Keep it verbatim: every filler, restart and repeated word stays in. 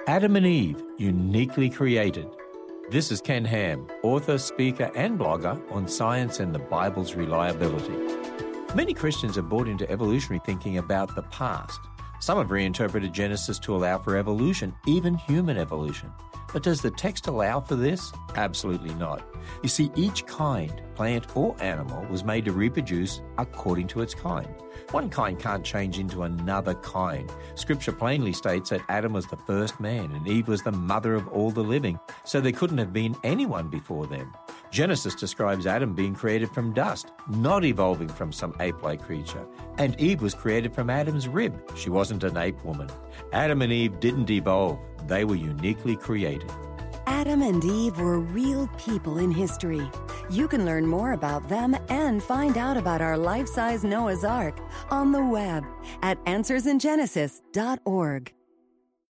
Adam and Eve, uniquely created. This is Ken Ham, author, speaker, and blogger on science and the Bible's reliability. Many Christians have bought into evolutionary thinking about the past. Some have reinterpreted Genesis to allow for evolution, even human evolution. But does the text allow for this? Absolutely not. You see, each kind, plant or animal, was made to reproduce according to its kind. One kind can't change into another kind. Scripture plainly states that Adam was the first man and Eve was the mother of all the living, so there couldn't have been anyone before them. Genesis describes Adam being created from dust, not evolving from some ape-like creature. And Eve was created from Adam's rib. She wasn't an ape woman. Adam and Eve didn't evolve. They were uniquely created. Adam and Eve were real people in history. You can learn more about them and find out about our life-size Noah's Ark on the web at answers in genesis dot org.